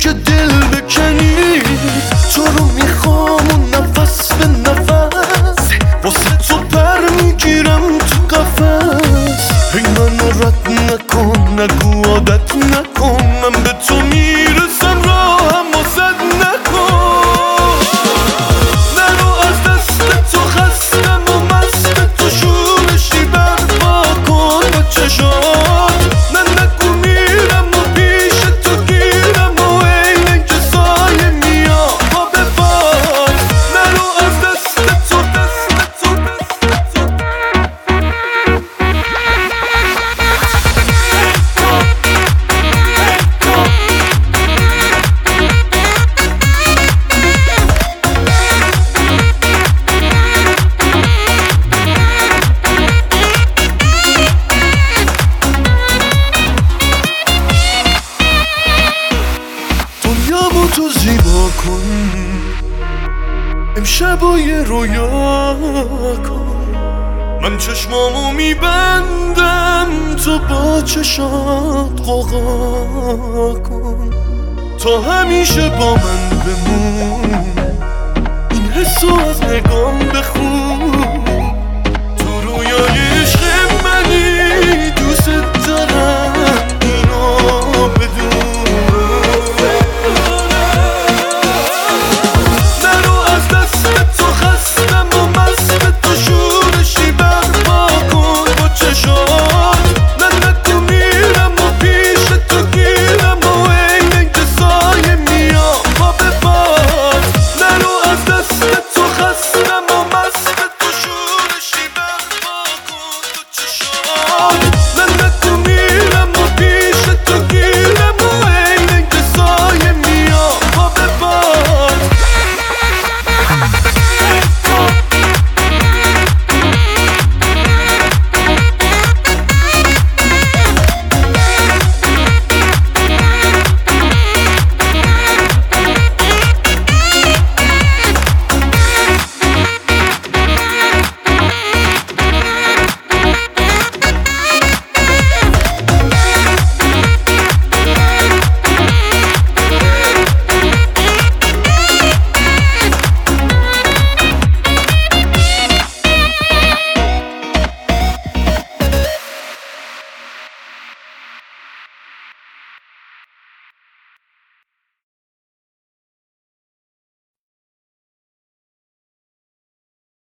که دل بکنی. تو رو میخوام و نفس به نفس واسه تو پر میگیرم تو قفس. هی منو رد نکن نگو عادت نکن، من به تو میرسم راهم و زد نکن. نرو از دست تو خستم و مست تو شورشی برپا کن با چشات. نه نگو میرم و پیش تو گیرم و اینه که سایه میا با بباد. نرو از دست تو دنیامو تو زیبا کن، امشب و یه رویا کن. من چشمامو میبندم تو با چشات غوغا کن. تا همیشه با من بمون